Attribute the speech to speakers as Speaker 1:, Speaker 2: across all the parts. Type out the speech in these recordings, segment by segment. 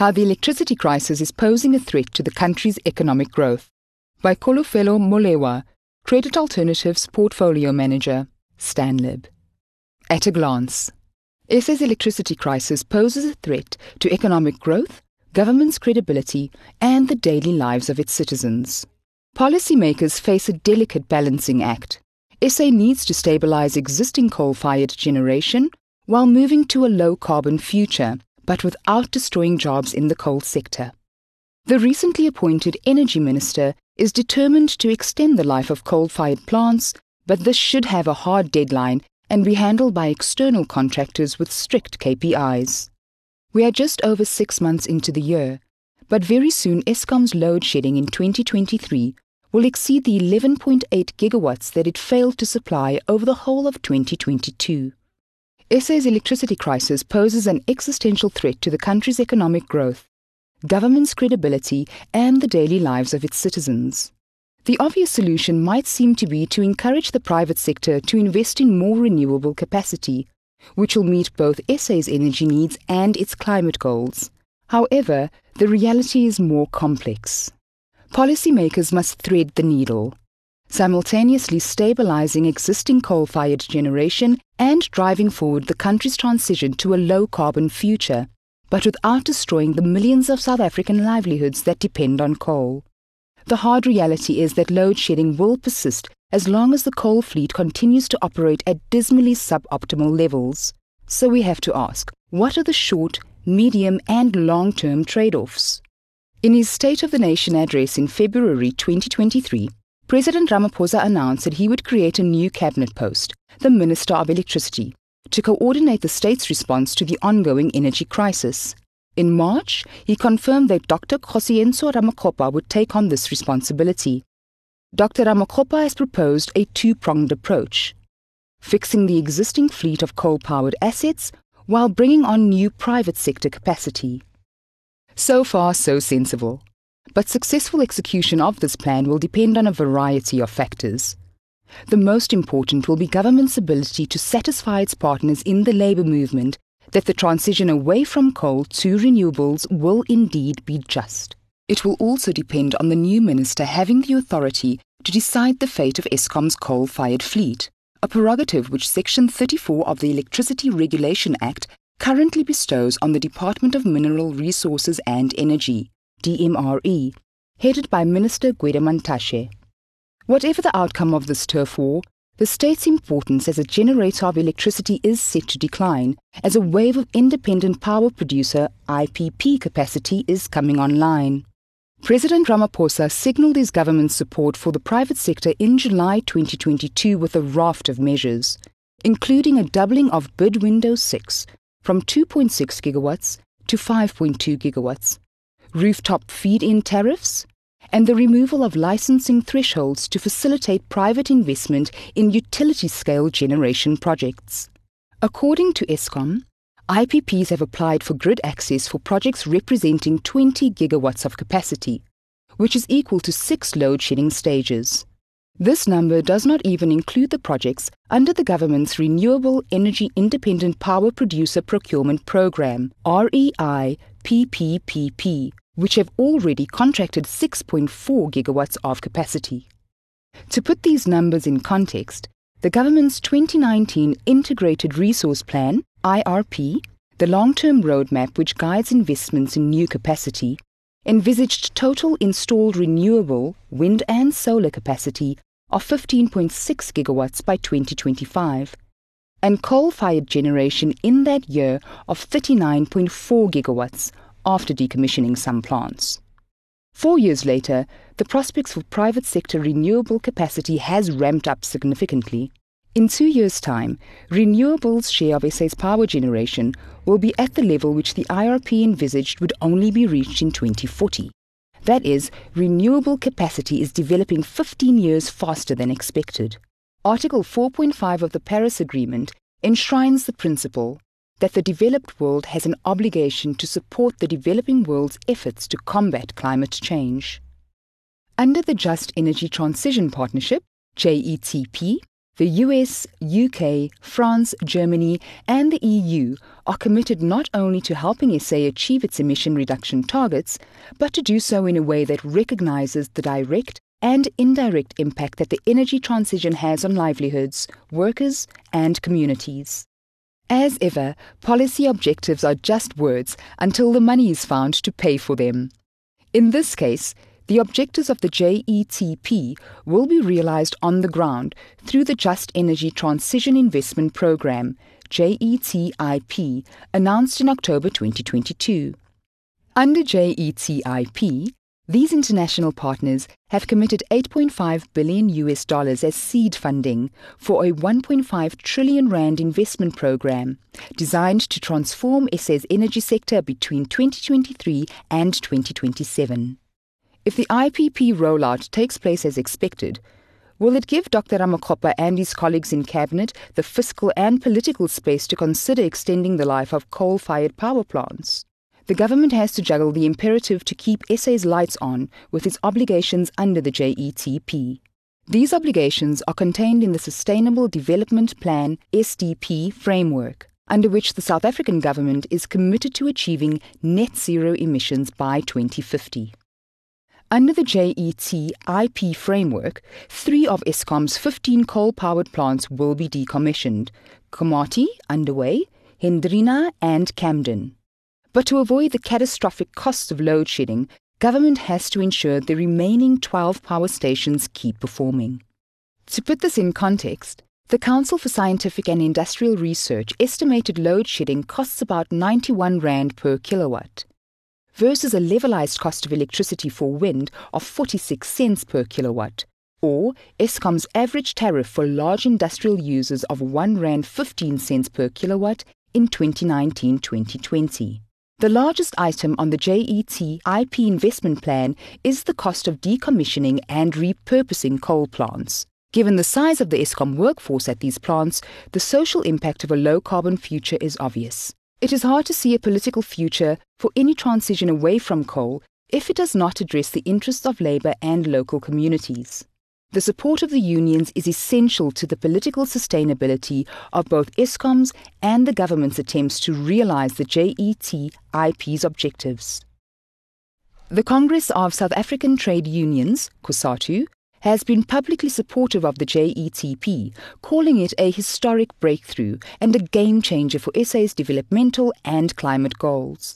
Speaker 1: How the Electricity Crisis is Posing a Threat to the Country's Economic Growth, by Kolofelo Molewa, Credit Alternatives Portfolio Manager, Stanlib. At a glance, SA's electricity crisis poses a threat to economic growth, government's credibility, and the daily lives of its citizens. Policymakers face a delicate balancing act. SA needs to stabilise existing coal-fired generation while moving to a low-carbon future, but without destroying jobs in the coal sector. The recently appointed Energy Minister is determined to extend the life of coal-fired plants, but this should have a hard deadline and be handled by external contractors with strict KPIs. We are just over 6 months into the year, but very soon Eskom's load shedding in 2023 will exceed the 11.8 gigawatts that it failed to supply over the whole of 2022. SA's electricity crisis poses an existential threat to the country's economic growth, government's credibility, and the daily lives of its citizens. The obvious solution might seem to be to encourage the private sector to invest in more renewable capacity, which will meet both SA's energy needs and its climate goals. However, the reality is more complex. Policymakers must thread the needle, simultaneously stabilising existing coal-fired generation and driving forward the country's transition to a low-carbon future, but without destroying the millions of South African livelihoods that depend on coal. The hard reality is that load shedding will persist as long as the coal fleet continues to operate at dismally suboptimal levels. So we have to ask, what are the short, medium and long-term trade-offs? In his State of the Nation address in February 2023, President Ramaphosa announced that he would create a new cabinet post, the Minister of Electricity, to coordinate the state's response to the ongoing energy crisis. In March, he confirmed that Dr. Kgosientsho Ramokgopa would take on this responsibility. Dr. Ramokgopa has proposed a two-pronged approach, fixing the existing fleet of coal-powered assets while bringing on new private sector capacity. So far, so sensible. But successful execution of this plan will depend on a variety of factors. The most important will be government's ability to satisfy its partners in the labour movement that the transition away from coal to renewables will indeed be just. It will also depend on the new minister having the authority to decide the fate of Eskom's coal-fired fleet, a prerogative which Section 34 of the Electricity Regulation Act currently bestows on the Department of Mineral Resources and Energy, DMRE, headed by Minister Gwede Mantashe. Whatever the outcome of this turf war, the state's importance as a generator of electricity is set to decline as a wave of independent power producer IPP capacity is coming online. President Ramaphosa signalled his government's support for the private sector in July 2022 with a raft of measures, including a doubling of bid window 6 from 2.6 gigawatts to 5.2 gigawatts, rooftop feed-in tariffs, and the removal of licensing thresholds to facilitate private investment in utility-scale generation projects. According to Eskom, IPPs have applied for grid access for projects representing 20 gigawatts of capacity, which is equal to 6 load-shedding stages. This number does not even include the projects under the government's Renewable Energy Independent Power Producer Procurement Programme, REI-PPPP, which have already contracted 6.4 gigawatts of capacity. To put these numbers in context, the government's 2019 Integrated Resource Plan, IRP, the long-term roadmap which guides investments in new capacity, envisaged total installed renewable wind and solar capacity of 15.6 gigawatts by 2025, and coal-fired generation in that year of 39.4 gigawatts after decommissioning some plants. 4 years later, the prospects for private sector renewable capacity has ramped up significantly. In 2 years' time, renewables' share of SA's power generation will be at the level which the IRP envisaged would only be reached in 2040. That is, renewable capacity is developing 15 years faster than expected. Article 4.5 of the Paris Agreement enshrines the principle that the developed world has an obligation to support the developing world's efforts to combat climate change. Under the Just Energy Transition Partnership, JETP, The US, UK, France, Germany, and the EU are committed not only to helping SA achieve its emission reduction targets, but to do so in a way that recognises the direct and indirect impact that the energy transition has on livelihoods, workers, and communities. As ever, policy objectives are just words until the money is found to pay for them. In this case, the objectives of the JETP will be realised on the ground through the Just Energy Transition Investment Programme, JETIP, announced in October 2022. Under JETIP, these international partners have committed $8.5 billion as seed funding for a 1.5 trillion rand investment program designed to transform SA's energy sector between 2023 and 2027. If the IPP rollout takes place as expected, will it give Dr. Ramokgopa and his colleagues in Cabinet the fiscal and political space to consider extending the life of coal-fired power plants? The government has to juggle the imperative to keep SA's lights on with its obligations under the JETP. These obligations are contained in the Sustainable Development Plan SDP framework, under which the South African government is committed to achieving net zero emissions by 2050. Under the JETIP framework, 3 of Eskom's 15 coal-powered plants will be decommissioned: Komati, underway, Hendrina and Camden. But to avoid the catastrophic costs of load shedding, government has to ensure the remaining 12 power stations keep performing. To put this in context, the Council for Scientific and Industrial Research estimated load shedding costs about 91 rand per kilowatt, versus a levelized cost of electricity for wind of 46 cents per kilowatt, or Eskom's average tariff for large industrial users of R1.15 per kilowatt in 2019-2020. The largest item on the JETIP investment plan is the cost of decommissioning and repurposing coal plants. Given the size of the Eskom workforce at these plants, the social impact of a low-carbon future is obvious. It is hard to see a political future for any transition away from coal if it does not address the interests of labour and local communities. The support of the unions is essential to the political sustainability of both Eskom's and the government's attempts to realise the JETIP's objectives. The Congress of South African Trade Unions, COSATU, has been publicly supportive of the JETP, calling it a historic breakthrough and a game-changer for SA's developmental and climate goals.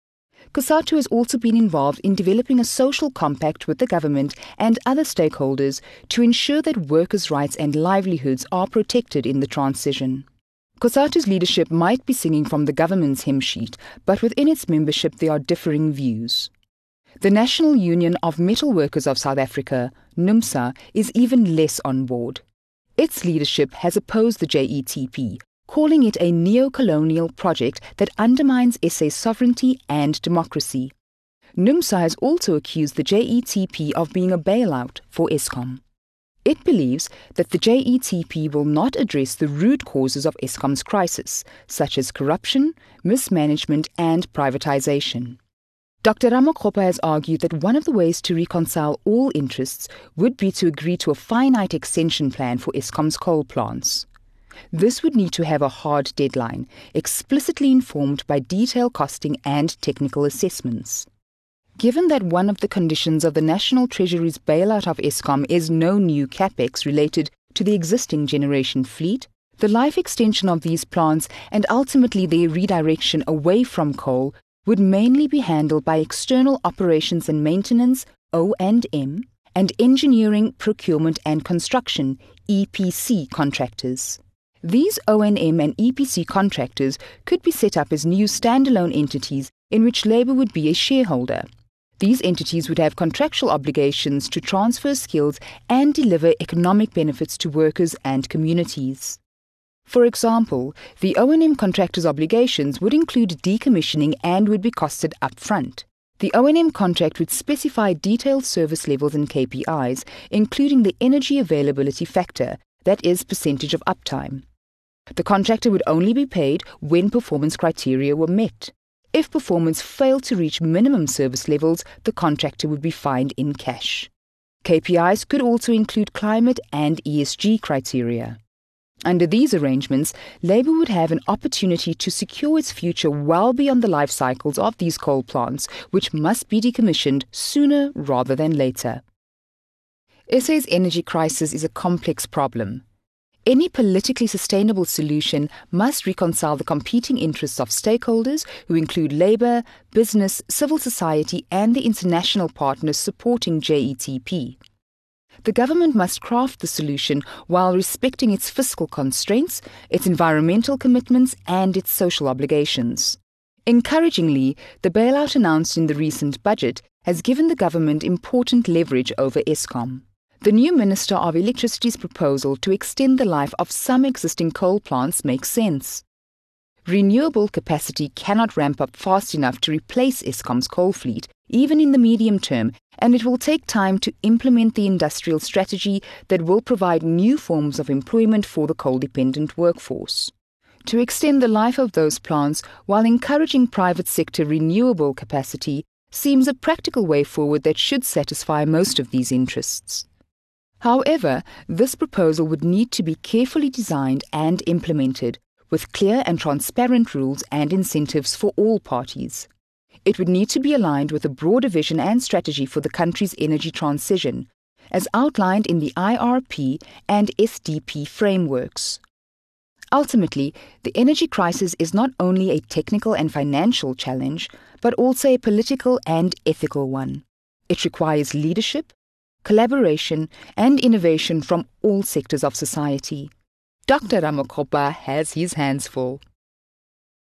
Speaker 1: COSATU has also been involved in developing a social compact with the government and other stakeholders to ensure that workers' rights and livelihoods are protected in the transition. COSATU's leadership might be singing from the government's hymn sheet, but within its membership there are differing views. The National Union of Metal Workers of South Africa, NUMSA, is even less on board. Its leadership has opposed the JETP, calling it a neo-colonial project that undermines SA's sovereignty and democracy. NUMSA has also accused the JETP of being a bailout for Eskom. It believes that the JETP will not address the root causes of Eskom's crisis, such as corruption, mismanagement and privatization. Dr. Ramokgopa has argued that one of the ways to reconcile all interests would be to agree to a finite extension plan for Eskom's coal plants. This would need to have a hard deadline, explicitly informed by detailed costing and technical assessments. Given that one of the conditions of the National Treasury's bailout of Eskom is no new capex related to the existing generation fleet, the life extension of these plants and ultimately their redirection away from coal would mainly be handled by external operations and maintenance, O&M, and engineering, procurement and construction, EPC contractors. These O&M and EPC contractors could be set up as new standalone entities in which Labour would be a shareholder. These entities would have contractual obligations to transfer skills and deliver economic benefits to workers and communities. For example, the O&M contractors' obligations would include decommissioning and would be costed up front. The O&M contract would specify detailed service levels and KPIs, including the energy availability factor, that is, percentage of uptime. The contractor would only be paid when performance criteria were met. If performance failed to reach minimum service levels, the contractor would be fined in cash. KPIs could also include climate and ESG criteria. Under these arrangements, Labour would have an opportunity to secure its future well beyond the life cycles of these coal plants, which must be decommissioned sooner rather than later. SA's energy crisis is a complex problem. Any politically sustainable solution must reconcile the competing interests of stakeholders, who include labour, business, civil society and the international partners supporting JETP. The government must craft the solution while respecting its fiscal constraints, its environmental commitments and its social obligations. Encouragingly, the bailout announced in the recent budget has given the government important leverage over Eskom. The new Minister of Electricity's proposal to extend the life of some existing coal plants makes sense. Renewable capacity cannot ramp up fast enough to replace Eskom's coal fleet, even in the medium term, and it will take time to implement the industrial strategy that will provide new forms of employment for the coal-dependent workforce. To extend the life of those plants while encouraging private sector renewable capacity seems a practical way forward that should satisfy most of these interests. However, this proposal would need to be carefully designed and implemented, with clear and transparent rules and incentives for all parties. It would need to be aligned with a broader vision and strategy for the country's energy transition, as outlined in the IRP and SDP frameworks. Ultimately, the energy crisis is not only a technical and financial challenge, but also a political and ethical one. It requires leadership, collaboration and innovation from all sectors of society. Dr. Ramakgopa has his hands full.